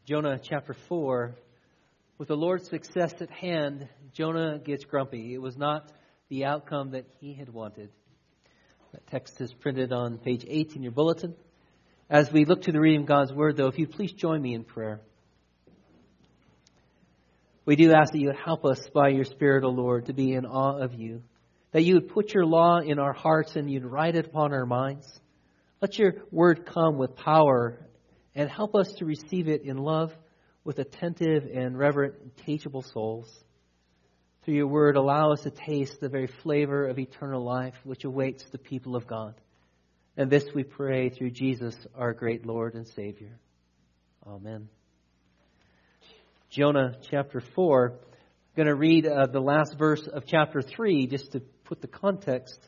Jonah chapter 4, with the Lord's success at hand, Jonah gets grumpy. It was not the outcome that he had wanted. That text is printed on page 8 in your bulletin. As we look to the reading of God's Word, though, if you'd please join me in prayer. We do ask that you would help us by your Spirit, O Lord, to be in awe of you. That you would put your law in our hearts and you'd write it upon our minds. Let your Word come with power and help us to receive it in love with attentive and reverent and teachable souls. Through your Word, allow us to taste the very flavor of eternal life which awaits the people of God. And this we pray through Jesus, our great Lord and Savior. Amen. Jonah chapter 4. I'm going to read the last verse of chapter 3 just to put the context.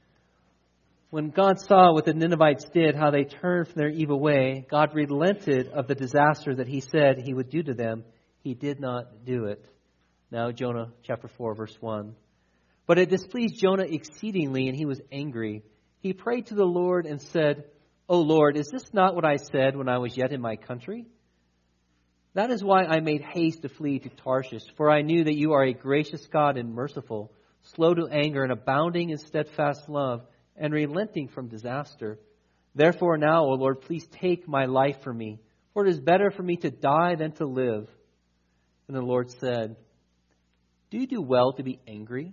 When God saw what the Ninevites did, how they turned from their evil way, God relented of the disaster that he said he would do to them. He did not do it. Now Jonah chapter 4 verse 1. But it displeased Jonah exceedingly, and he was angry. He prayed to the Lord and said, O Lord, is this not what I said when I was yet in my country? That is why I made haste to flee to Tarshish, for I knew that you are a gracious God and merciful, slow to anger and abounding in steadfast love, and relenting from disaster. Therefore now, O Lord, please take my life from me, for it is better for me to die than to live. And the Lord said, Do you do well to be angry?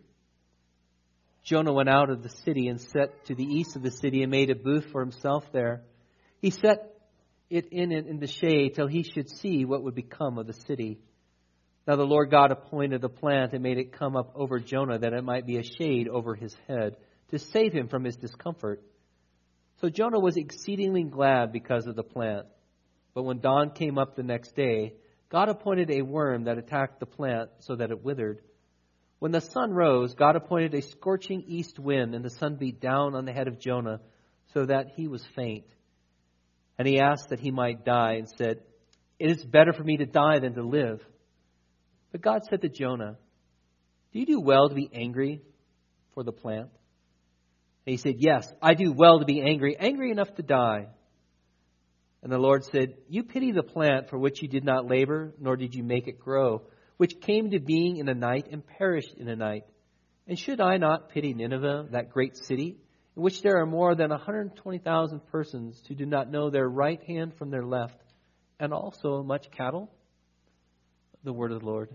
Jonah went out of the city and set to the east of the city and made a booth for himself there. He set it in the shade till he should see what would become of the city. Now the Lord God appointed a plant and made it come up over Jonah, that it might be a shade over his head, to save him from his discomfort. So Jonah was exceedingly glad because of the plant. But when dawn came up the next day, God appointed a worm that attacked the plant so that it withered. When the sun rose, God appointed a scorching east wind, and the sun beat down on the head of Jonah so that he was faint. And he asked that he might die and said, It is better for me to die than to live. But God said to Jonah, Do you do well to be angry for the plant? And he said, Yes, I do well to be angry, angry enough to die. And the Lord said, You pity the plant for which you did not labor, nor did you make it grow, which came to being in a night and perished in a night. And should I not pity Nineveh, that great city, in which there are more than 120,000 persons who do not know their right hand from their left, and also much cattle? The word of the Lord.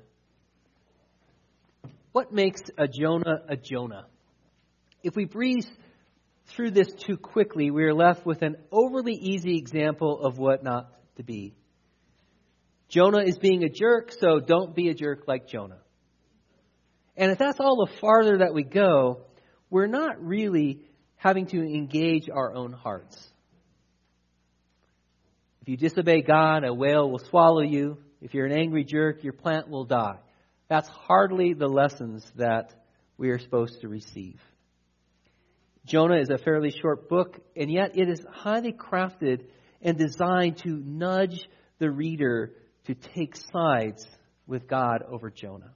What makes a Jonah a Jonah? If we breeze through this too quickly, we are left with an overly easy example of what not to be. Jonah is being a jerk, so don't be a jerk like Jonah. And if that's all the farther that we go, we're not really having to engage our own hearts. If you disobey God, a whale will swallow you. If you're an angry jerk, your plant will die. That's hardly the lessons that we are supposed to receive. Jonah is a fairly short book, and yet it is highly crafted and designed to nudge the reader to take sides with God over Jonah.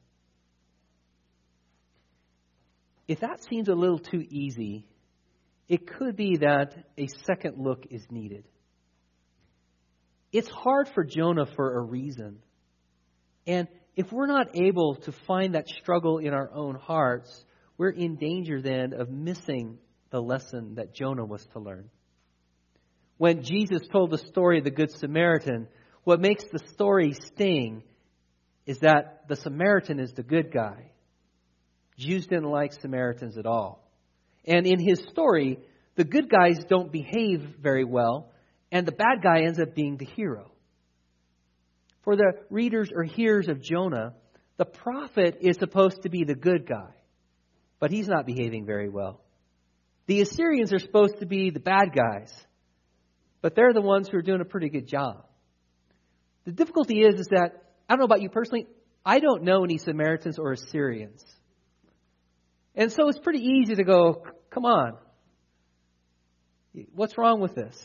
If that seems a little too easy, it could be that a second look is needed. It's hard for Jonah for a reason. And if we're not able to find that struggle in our own hearts, we're in danger then of missing the lesson that Jonah was to learn. When Jesus told the story of the Good Samaritan, what makes the story sting is that the Samaritan is the good guy. Jews didn't like Samaritans at all. And in his story, the good guys don't behave very well, and the bad guy ends up being the hero. For the readers or hearers of Jonah, the prophet is supposed to be the good guy, but he's not behaving very well. The Assyrians are supposed to be the bad guys, but they're the ones who are doing a pretty good job. The difficulty is that, I don't know about you personally, I don't know any Samaritans or Assyrians. And so it's pretty easy to go, come on, what's wrong with this?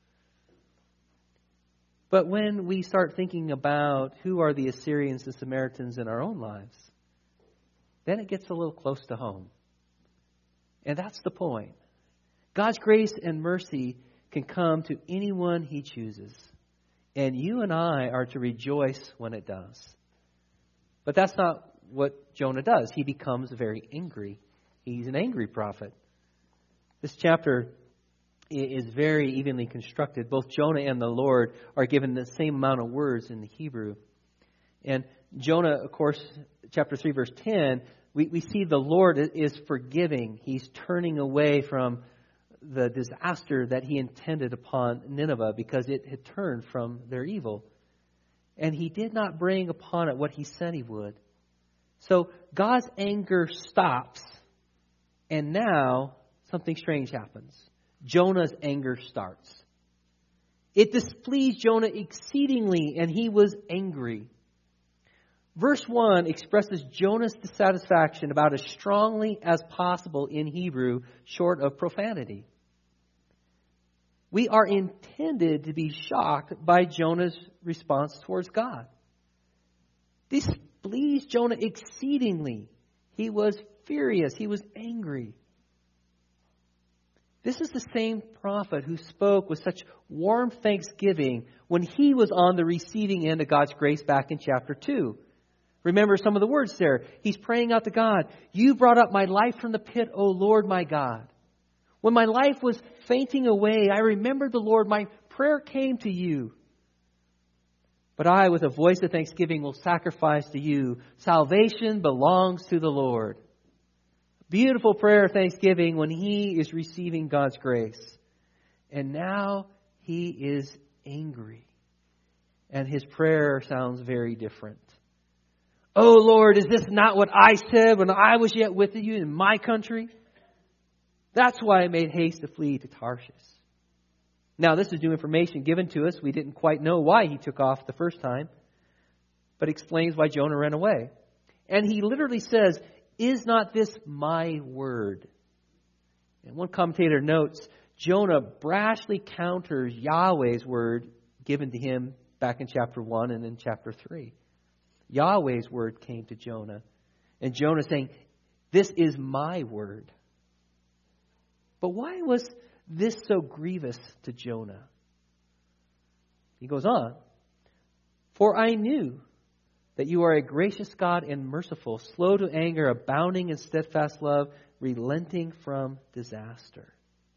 But when we start thinking about who are the Assyrians and Samaritans in our own lives, then it gets a little close to home. And that's the point. God's grace and mercy can come to anyone He chooses. And you and I are to rejoice when it does. But that's not what Jonah does. He becomes very angry. He's an angry prophet. This chapter is very evenly constructed. Both Jonah and the Lord are given the same amount of words in the Hebrew. And Jonah, of course, chapter 3, verse 10, we see the Lord is forgiving. He's turning away from the disaster that he intended upon Nineveh because it had turned from their evil. And he did not bring upon it what he said he would. So God's anger stops, and now something strange happens. Jonah's anger starts. It displeased Jonah exceedingly, and he was angry. Verse 1 expresses Jonah's dissatisfaction about as strongly as possible in Hebrew, short of profanity. We are intended to be shocked by Jonah's response towards God. This displeased Jonah exceedingly. He was furious. He was angry. This is the same prophet who spoke with such warm thanksgiving when he was on the receiving end of God's grace back in chapter 2. Remember some of the words there. He's praying out to God. You brought up my life from the pit, O Lord my God. When my life was fainting away, I remembered the Lord. My prayer came to you. But I, with a voice of thanksgiving, will sacrifice to you. Salvation belongs to the Lord. Beautiful prayer of thanksgiving when he is receiving God's grace. And now he is angry. And his prayer sounds very different. Oh Lord, is this not what I said when I was yet with you in my country? That's why I made haste to flee to Tarshish. Now, this is new information given to us. We didn't quite know why he took off the first time, but explains why Jonah ran away. And he literally says, is not this my word? And one commentator notes, Jonah brashly counters Yahweh's word given to him back in chapter 1 and in chapter 3. Yahweh's word came to Jonah. And Jonah saying, this is my word. But why was this so grievous to Jonah? He goes on. For I knew that you are a gracious God and merciful, slow to anger, abounding in steadfast love, relenting from disaster.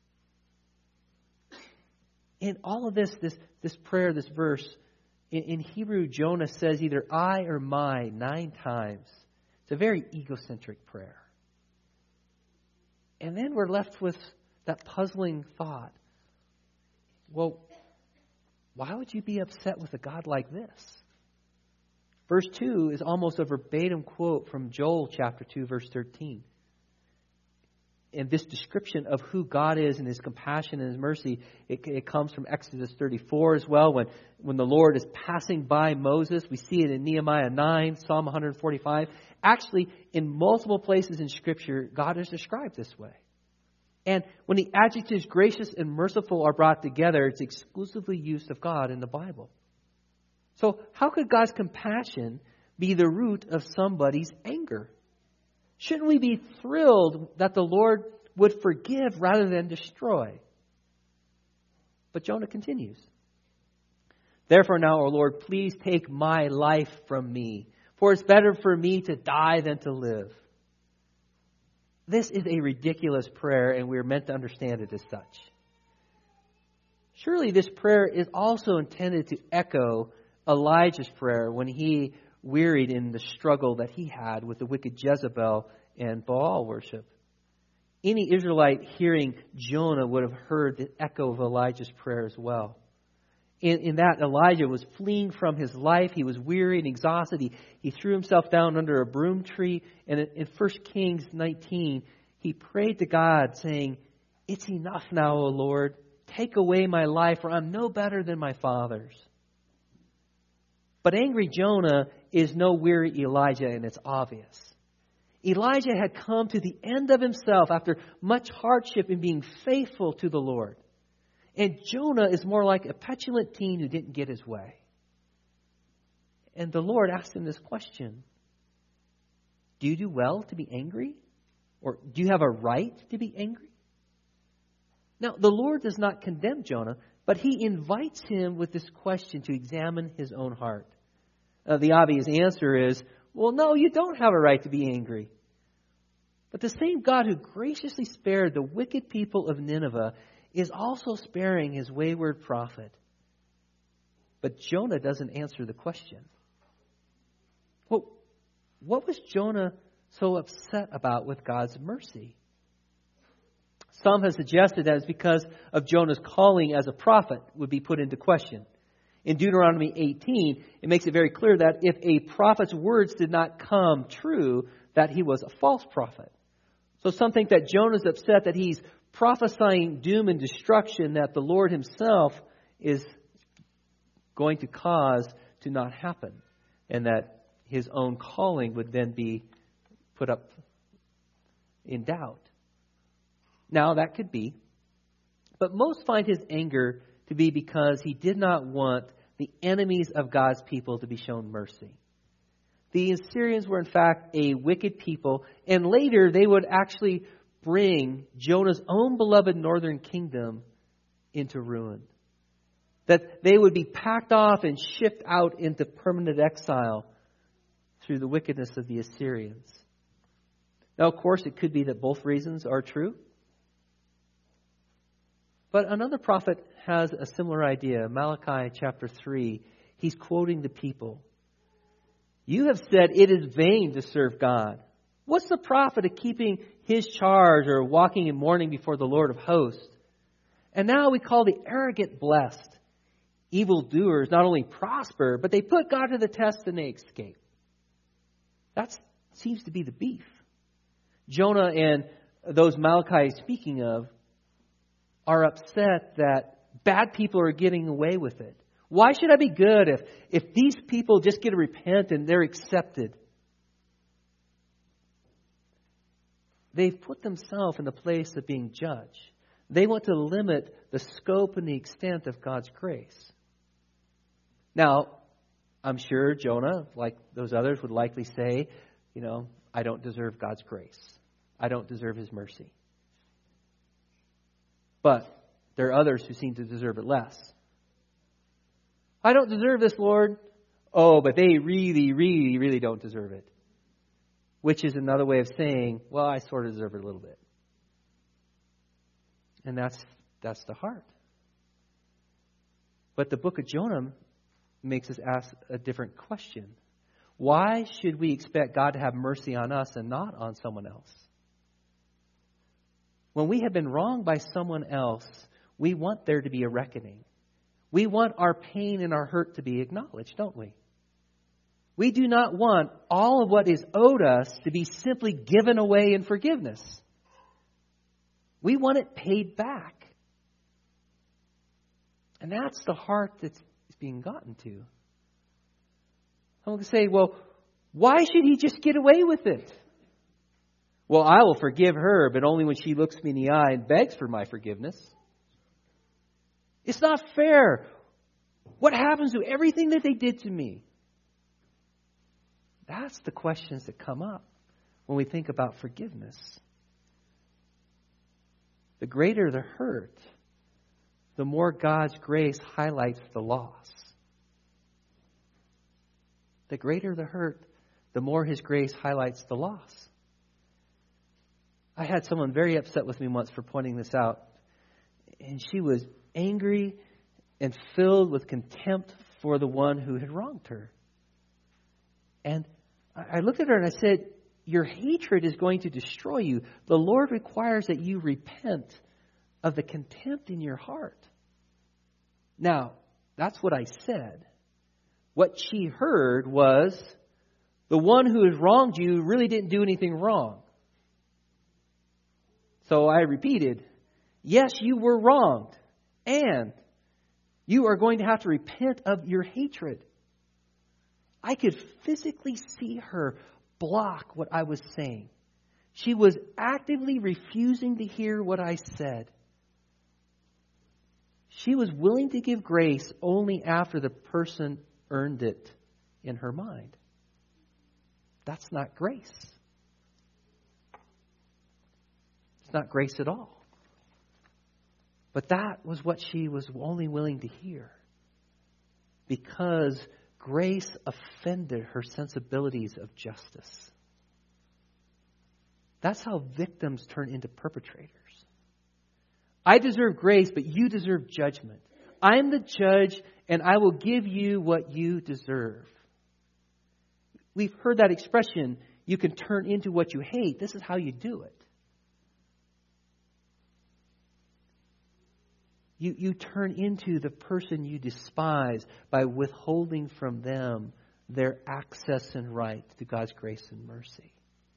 In all of this prayer, this verse, in Hebrew, Jonah says either I or my 9 times. It's a very egocentric prayer. And then we're left with that puzzling thought. Well, why would you be upset with a God like this? Verse 2 is almost a verbatim quote from Joel chapter 2, verse 13. And this description of who God is and His compassion and His mercy, it comes from Exodus 34 as well. When the Lord is passing by Moses, we see it in Nehemiah 9, Psalm 145. Actually, in multiple places in Scripture, God is described this way. And when the adjectives gracious and merciful are brought together, it's exclusively used of God in the Bible. So how could God's compassion be the root of somebody's anger? Shouldn't we be thrilled that the Lord would forgive rather than destroy? But Jonah continues. Therefore now, O Lord, please take my life from me, for it's better for me to die than to live. This is a ridiculous prayer, and we're meant to understand it as such. Surely this prayer is also intended to echo Elijah's prayer when he wearied in the struggle that he had with the wicked Jezebel and Baal worship. Any Israelite hearing Jonah would have heard the echo of Elijah's prayer as well. In that Elijah was fleeing from his life. He was weary and exhausted. He threw himself down under a broom tree. And in 1 Kings 19, he prayed to God saying, it's enough now, O Lord. Take away my life, for I'm no better than my fathers. But angry Jonah is no weary Elijah, and it's obvious. Elijah had come to the end of himself after much hardship in being faithful to the Lord. And Jonah is more like a petulant teen who didn't get his way. And the Lord asked him this question. Do you do well to be angry? Or do you have a right to be angry? Now, the Lord does not condemn Jonah, But he invites him with this question to examine his own heart. The obvious answer is, well, no, you don't have a right to be angry. But the same God who graciously spared the wicked people of Nineveh is also sparing his wayward prophet. But Jonah doesn't answer the question. Well, what was Jonah so upset about with God's mercy? Some have suggested that it's because of Jonah's calling as a prophet would be put into question. In Deuteronomy 18, it makes it very clear that if a prophet's words did not come true, that he was a false prophet. So some think that Jonah's upset that he's prophesying doom and destruction that the Lord himself is going to cause to not happen, and that his own calling would then be put up in doubt. Now, that could be. But most find his anger to be because he did not want the enemies of God's people to be shown mercy. The Assyrians were in fact a wicked people, and later they would actually bring Jonah's own beloved northern kingdom into ruin. That they would be packed off and shipped out into permanent exile through the wickedness of the Assyrians. Now, of course, it could be that both reasons are true. But another prophet has a similar idea. Malachi chapter 3, he's quoting the people. You have said it is vain to serve God. What's the profit of keeping his charge or walking in mourning before the Lord of hosts? And now we call the arrogant blessed. Evildoers not only prosper, but they put God to the test and they escape. That seems to be the beef. Jonah and those Malachi is speaking of are upset that bad people are getting away with it. Why should I be good if these people just get to repent and they're accepted? They've put themselves in the place of being judged. They want to limit the scope and the extent of God's grace. Now, I'm sure Jonah, like those others, would likely say, I don't deserve God's grace. I don't deserve his mercy. But there are others who seem to deserve it less. I don't deserve this, Lord. Oh, but they really, really, really don't deserve it. Which is another way of saying, well, I sort of deserve it a little bit. And that's the heart. But the book of Jonah makes us ask a different question. Why should we expect God to have mercy on us and not on someone else? When we have been wronged by someone else, we want there to be a reckoning. We want our pain and our hurt to be acknowledged, don't we? We do not want all of what is owed us to be simply given away in forgiveness. We want it paid back. And that's the heart that's being gotten to. I'm going to say, well, why should he just get away with it? Well, I will forgive her, but only when she looks me in the eye and begs for my forgiveness. It's not fair. What happens to everything that they did to me? That's the questions that come up when we think about forgiveness. The greater the hurt, the more God's grace highlights the loss. The greater the hurt, the more his grace highlights the loss. I had someone very upset with me once for pointing this out. And she was angry and filled with contempt for the one who had wronged her. And I looked at her and I said, your hatred is going to destroy you. The Lord requires that you repent of the contempt in your heart. Now, that's what I said. What she heard was, the one who has wronged you really didn't do anything wrong. So I repeated, yes, you were wronged. And you are going to have to repent of your hatred. I could physically see her block what I was saying. She was actively refusing to hear what I said. She was willing to give grace only after the person earned it in her mind. That's not grace. It's not grace at all. But that was what she was only willing to hear, because grace offended her sensibilities of justice. That's how victims turn into perpetrators. I deserve grace, but you deserve judgment. I'm the judge, and I will give you what you deserve. We've heard that expression, you can turn into what you hate. This is how you do it. You turn into the person you despise by withholding from them their access and right to God's grace and mercy.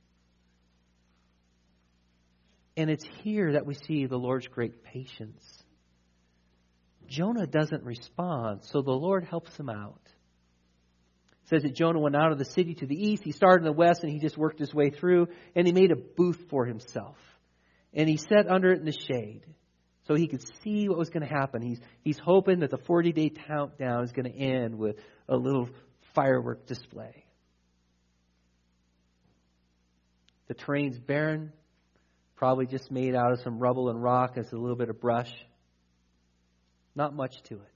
And it's here that we see the Lord's great patience. Jonah doesn't respond, so the Lord helps him out. It says that Jonah went out of the city to the east. He started in the west, and he just worked his way through, and he made a booth for himself. And he sat under it in the shade so he could see what was going to happen. He's hoping that the 40-day countdown is going to end with a little firework display. The terrain's barren, probably just made out of some rubble and rock as a little bit of brush. Not much to it.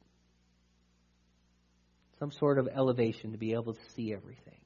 Some sort of elevation to be able to see everything.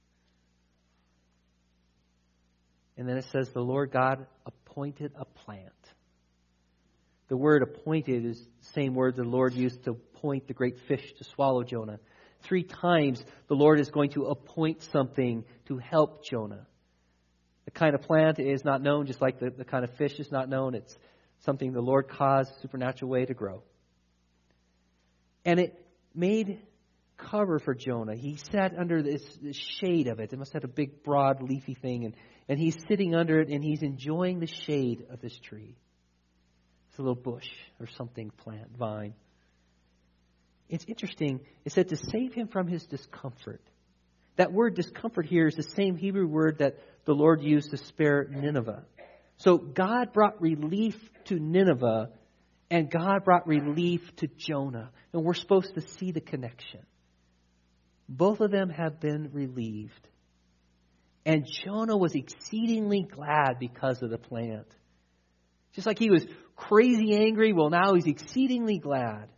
And then it says the Lord God appointed a plant. The word appointed is the same word the Lord used to point the great fish to swallow Jonah. 3 times the Lord is going to appoint something to help Jonah. The kind of plant is not known, just like the kind of fish is not known. It's something the Lord caused a supernatural way to grow. And it made cover for Jonah. He sat under this shade of it. It must have a big, broad, leafy thing. And he's sitting under it, and he's enjoying the shade of this tree. It's a little bush or something, plant, vine. It's interesting. It said to save him from his discomfort. That word discomfort here is the same Hebrew word that the Lord used to spare Nineveh. So God brought relief to Nineveh, and God brought relief to Jonah. And we're supposed to see the connection. Both of them have been relieved. And Jonah was exceedingly glad because of the plant. Just like he was crazy angry, well, now he's exceedingly glad.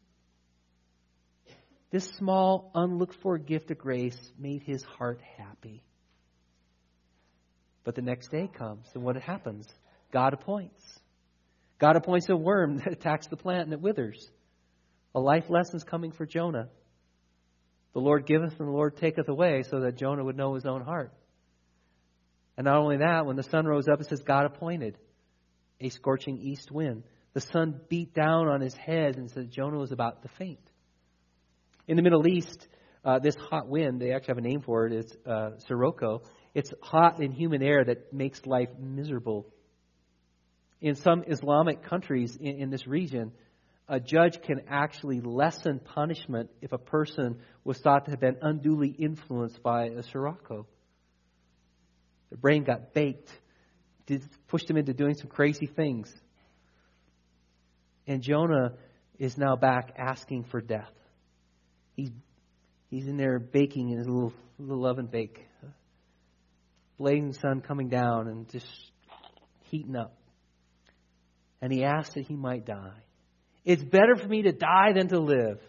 This small, unlooked-for gift of grace made his heart happy. But the next day comes, and what happens? God appoints. God appoints a worm that attacks the plant and it withers. A life lesson is coming for Jonah. The Lord giveth and the Lord taketh away, so that Jonah would know his own heart. And not only that, when the sun rose up, it says God appointed a scorching east wind. The sun beat down on his head and said Jonah was about to faint. In the Middle East, this hot wind, they actually have a name for it, it's sirocco. It's hot and humid air that makes life miserable. In some Islamic countries in this region, a judge can actually lessen punishment if a person was thought to have been unduly influenced by a sirocco. Their brain got baked, pushed them into doing some crazy things. And Jonah is now back asking for death. He's in there baking in his little oven bake. Blazing sun coming down and just heating up. And he asked that he might die. It's better for me to die than to live.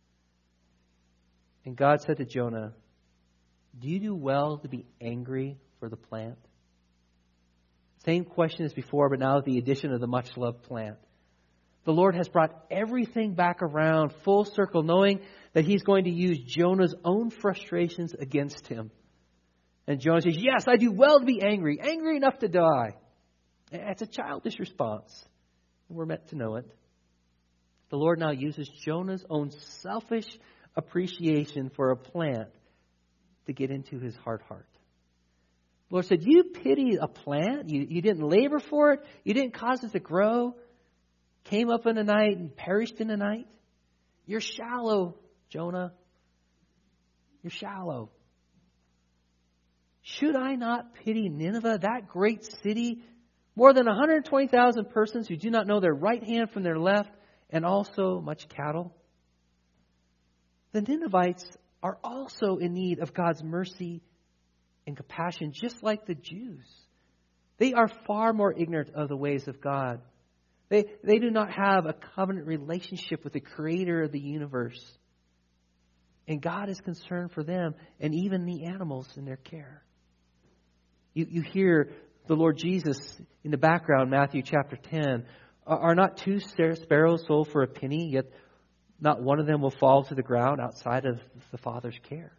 And God said to Jonah, do you do well to be angry for the plant? Same question as before, but now with the addition of the much-loved plant. The Lord has brought everything back around full circle, knowing that He's going to use Jonah's own frustrations against him. And Jonah says, yes, I do well to be angry enough to die. It's a childish response. We're meant to know it. The Lord now uses Jonah's own selfish appreciation for a plant to get into his hard heart. The Lord said, you pity a plant? You didn't labor for it? You didn't cause it to grow? Came up in the night and perished in the night? You're shallow, Jonah. You're shallow. Should I not pity Nineveh, that great city? More than 120,000 persons who do not know their right hand from their left, and also much cattle. The Ninevites are also in need of God's mercy and compassion, just like the Jews. They are far more ignorant of the ways of God. They do not have a covenant relationship with the creator of the universe. And God is concerned for them and even the animals in their care. You hear the Lord Jesus in the background, Matthew chapter 10. Are not two sparrows sold for a penny, yet not one of them will fall to the ground outside of the Father's care?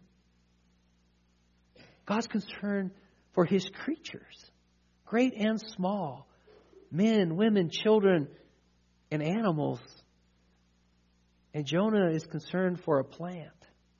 God's concerned for His creatures, great and small, men, women, children, and animals. And Jonah is concerned for a plant.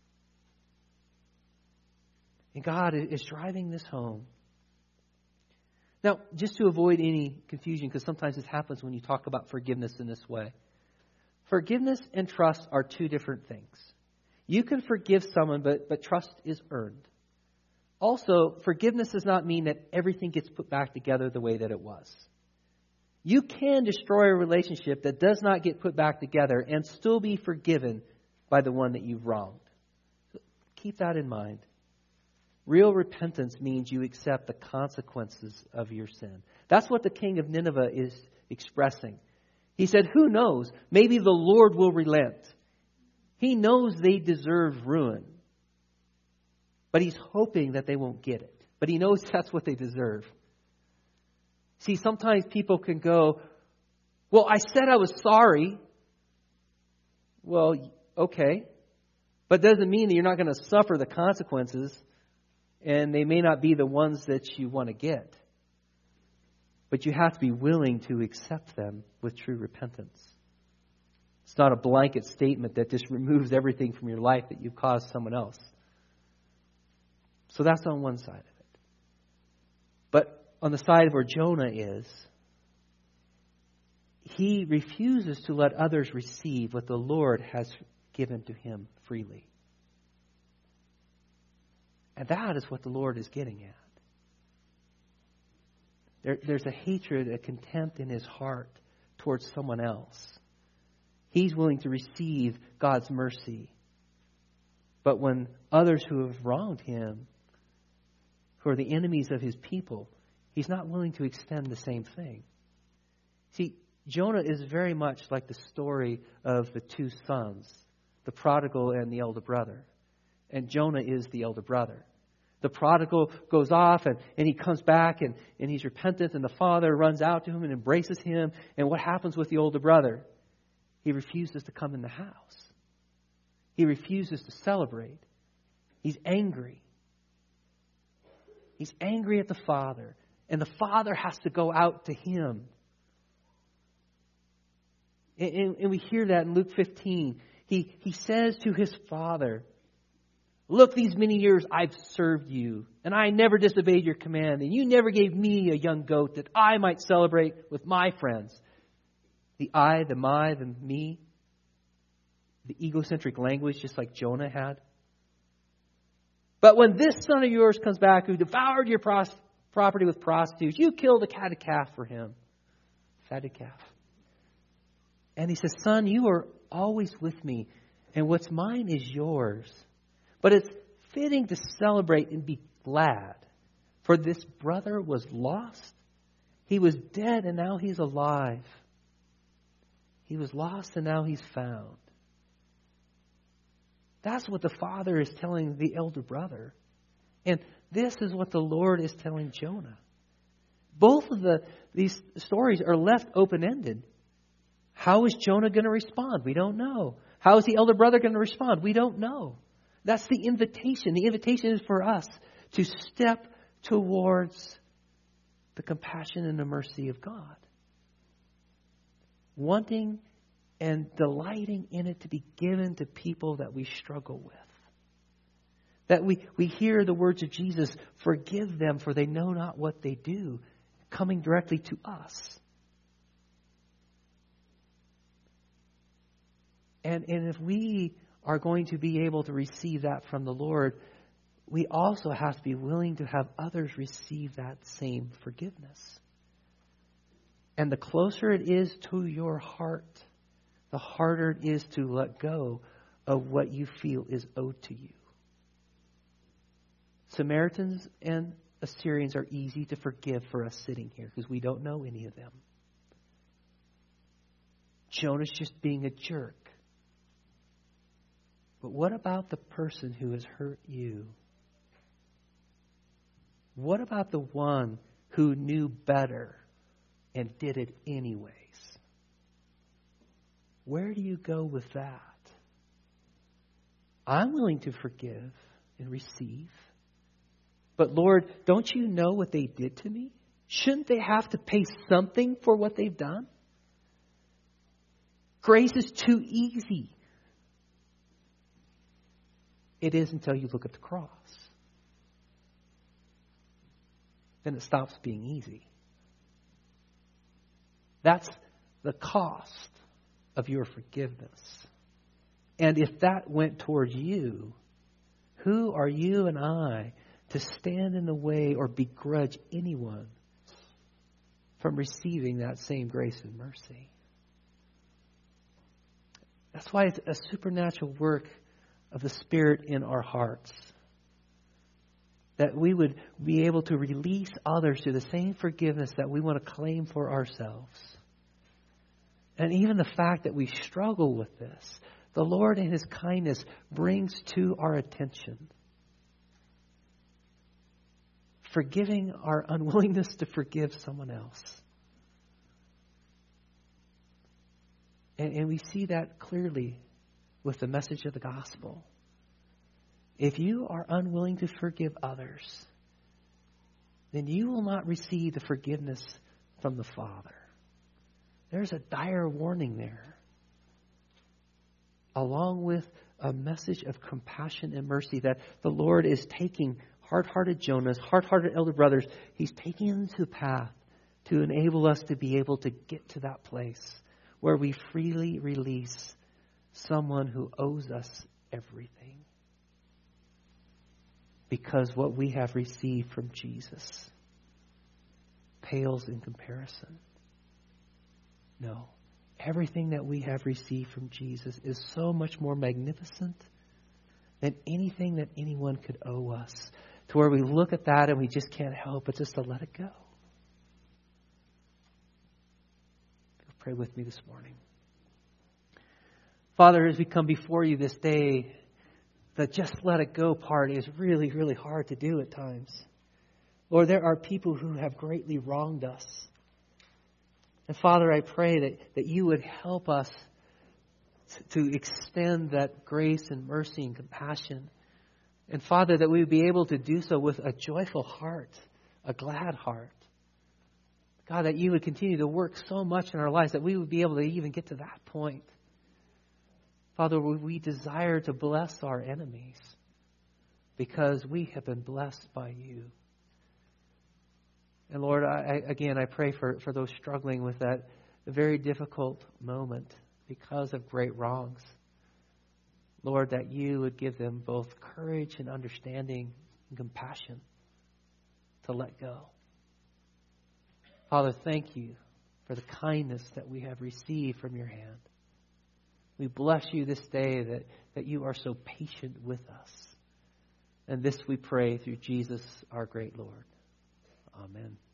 And God is driving this home. Now, just to avoid any confusion, because sometimes this happens when you talk about forgiveness in this way. Forgiveness and trust are two different things. You can forgive someone, but trust is earned. Also, forgiveness does not mean that everything gets put back together the way that it was. You can destroy a relationship that does not get put back together and still be forgiven by the one that you've wronged. Keep that in mind. Real repentance means you accept the consequences of your sin. That's what the king of Nineveh is expressing. He said, who knows? Maybe the Lord will relent. He knows they deserve ruin. But he's hoping that they won't get it. But he knows that's what they deserve. See, sometimes people can go, well, I said I was sorry. Well, okay. But doesn't mean that you're not going to suffer the consequences. And they may not be the ones that you want to get. But you have to be willing to accept them with true repentance. It's not a blanket statement that just removes everything from your life that you've caused someone else. So that's on one side of it. But on the side where Jonah is, he refuses to let others receive what the Lord has given to him freely. And that is what the Lord is getting at. There's a hatred, a contempt in his heart towards someone else. He's willing to receive God's mercy. But when others who have wronged him, who are the enemies of his people, he's not willing to extend the same thing. See, Jonah is very much like the story of the two sons, the prodigal and the elder brother. And Jonah is the elder brother. The prodigal goes off and he comes back and he's repentant, and the father runs out to him and embraces him. And what happens with the older brother? He refuses to come in the house. He refuses to celebrate. He's angry. He's angry at the father. And the father has to go out to him. And we hear that in Luke 15. He says to his father, look, these many years I've served you, and I never disobeyed your command, and you never gave me a young goat that I might celebrate with my friends. The I, the my, the me, the egocentric language just like Jonah had. But when this son of yours comes back who devoured your property with prostitutes, you killed a fatted calf for him. Fatted calf. And he says, son, you are always with me, and what's mine is yours. But it's fitting to celebrate and be glad. For this brother was lost. He was dead and now he's alive. He was lost and now he's found. That's what the father is telling the elder brother. And this is what the Lord is telling Jonah. Both of these stories are left open-ended. How is Jonah going to respond? We don't know. How is the elder brother going to respond? We don't know. That's the invitation. The invitation is for us to step towards the compassion and the mercy of God. Wanting and delighting in it to be given to people that we struggle with. That we hear the words of Jesus, forgive them for they know not what they do, coming directly to us. And if we are going to be able to receive that from the Lord, we also have to be willing to have others receive that same forgiveness. And the closer it is to your heart, the harder it is to let go of what you feel is owed to you. Samaritans and Assyrians are easy to forgive for us sitting here because we don't know any of them. Jonah's just being a jerk. But what about the person who has hurt you? What about the one who knew better and did it anyways? Where do you go with that? I'm willing to forgive and receive. But Lord, don't you know what they did to me? Shouldn't they have to pay something for what they've done? Grace is too easy. It is until you look at the cross. Then it stops being easy. That's the cost of your forgiveness. And if that went towards you, who are you and I to stand in the way or begrudge anyone from receiving that same grace and mercy? That's why it's a supernatural work of the Spirit in our hearts. That we would be able to release others to the same forgiveness that we want to claim for ourselves. And even the fact that we struggle with this, the Lord in His kindness brings to our attention. Forgiving our unwillingness to forgive someone else. And we see that clearly with the message of the gospel. If you are unwilling to forgive others, then you will not receive the forgiveness from the Father. There's a dire warning there. Along with a message of compassion and mercy that the Lord is taking hard-hearted Jonahs, hard-hearted elder brothers, He's taking them to the path to enable us to be able to get to that place where we freely release someone who owes us everything. Because what we have received from Jesus pales in comparison. No. Everything that we have received from Jesus is so much more magnificent than anything that anyone could owe us. To where we look at that and we just can't help but just to let it go. Pray with me this morning. Father, as we come before you this day, the just let it go part is really, really hard to do at times. Lord, there are people who have greatly wronged us. And Father, I pray that you would help us to extend that grace and mercy and compassion. And Father, that we would be able to do so with a joyful heart, a glad heart. God, that you would continue to work so much in our lives that we would be able to even get to that point. Father, we desire to bless our enemies because we have been blessed by you. And Lord, I pray for those struggling with that very difficult moment because of great wrongs. Lord, that you would give them both courage and understanding and compassion to let go. Father, thank you for the kindness that we have received from your hand. We bless you this day that you are so patient with us. And this we pray through Jesus, our great Lord. Amen.